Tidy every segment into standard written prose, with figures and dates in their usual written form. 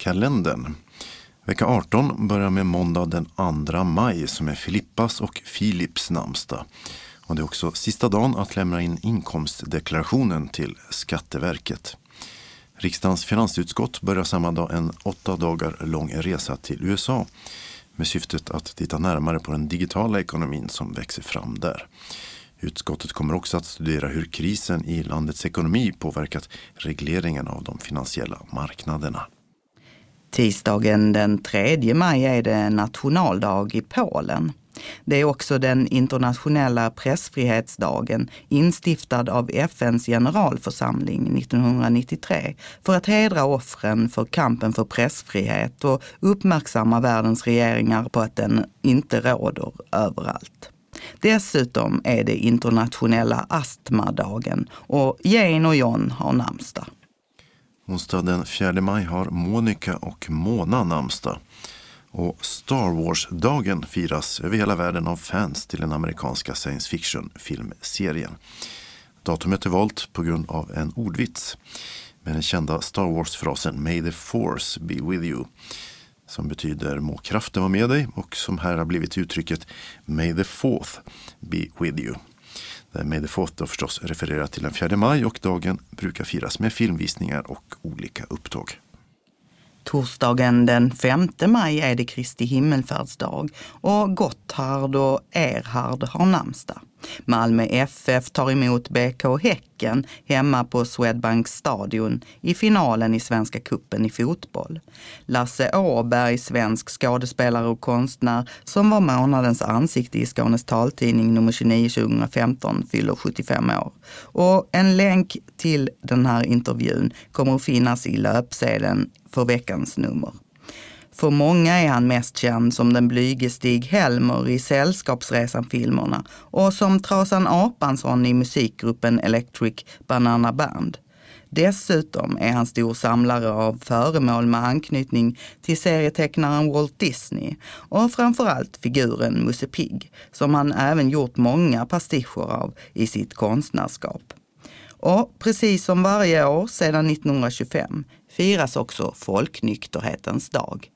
adventskalendern. Vecka 18 börjar med måndag den 2 maj som är Filippas och Filips namnsdag. Och det är också sista dagen att lämna in inkomstdeklarationen till Skatteverket. Riksdagens finansutskott börjar samma dag en 8 dagar lång resa till USA med syftet att titta närmare på den digitala ekonomin som växer fram där. Utskottet kommer också att studera hur krisen i landets ekonomi påverkat regleringen av de finansiella marknaderna. Tisdagen den 3 maj är det nationaldag i Polen. Det är också den internationella pressfrihetsdagen instiftad av FNs generalförsamling 1993 för att hedra offren för kampen för pressfrihet och uppmärksamma världens regeringar på att den inte råder överallt. Dessutom är det internationella astmadagen och Jane och John har namnsdag. Onsdag den 4 maj har Monica och Mona namnsdag. Och Star Wars-dagen firas över hela världen av fans till den amerikanska science fiction-filmserien. Datumet är valt på grund av en ordvits med den kända Star Wars-frasen May the Force be with you, som betyder må kraften vara med dig och som här har blivit uttrycket May the Fourth be with you. Där May the Fourth då förstås refererar till den 4 maj och dagen brukar firas med filmvisningar och olika upptåg. Torsdagen den 5 maj är det Kristi himmelfärdsdag och Gotthard och Erhard har namnsdag. Malmö FF tar emot BK Häcken hemma på Swedbank stadion i finalen i Svenska cupen i fotboll. Lasse Åberg, svensk skådespelare och konstnär som var månadens ansikte i Skånes taltidning nummer 29 2015 fyller 75 år. Och en länk till den här intervjun kommer att finnas i löpsedeln för veckans nummer. För många är han mest känd som den blyge Stig Helmer i Sällskapsresan-filmerna och som Trasan Apansson i musikgruppen Electric Banana Band. Dessutom är han stor samlare av föremål med anknytning till serietecknaren Walt Disney och framförallt figuren Musse Pigg som han även gjort många pastischer av i sitt konstnärskap. Och precis som varje år sedan 1925 firas också folknykterhetens dag.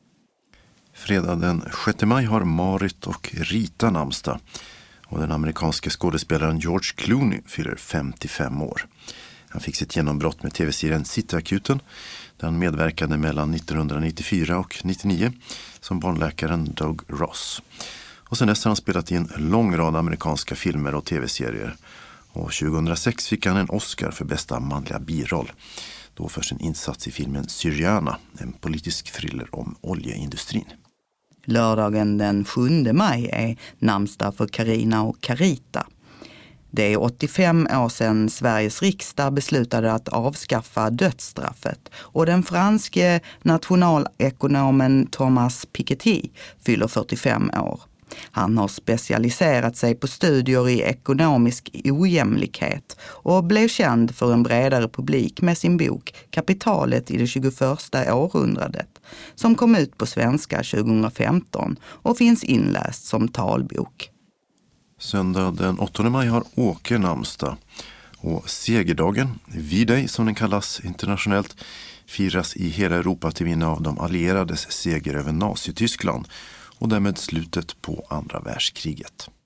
Fredag den 6 maj har Marit och Rita namnsdag och den amerikanska skådespelaren George Clooney fyller 55 år. Han fick sitt genombrott med tv-serien Cityakuten där han medverkade mellan 1994 och 1999 som barnläkaren Doug Ross. Och sen dess har han spelat i en lång rad amerikanska filmer och tv-serier. Och 2006 fick han en Oscar för bästa manliga biroll. Då för sin insats i filmen Syriana, en politisk thriller om oljeindustrin. Lördagen den 7 maj är namnsdag för Carina och Carita. Det är 85 år sedan Sveriges riksdag beslutade att avskaffa dödsstraffet och den franske nationalekonomen Thomas Piketty fyller 45 år. Han har specialiserat sig på studier i ekonomisk ojämlikhet och blev känd för en bredare publik med sin bok Kapitalet i det 21:a århundradet som kom ut på svenska 2015 och finns inläst som talbok. Söndag den 8 maj har Åke namnsdag och segerdagen, V-Day som den kallas internationellt, firas i hela Europa till minne av de allierades seger över Nazityskland och därmed slutet på andra världskriget.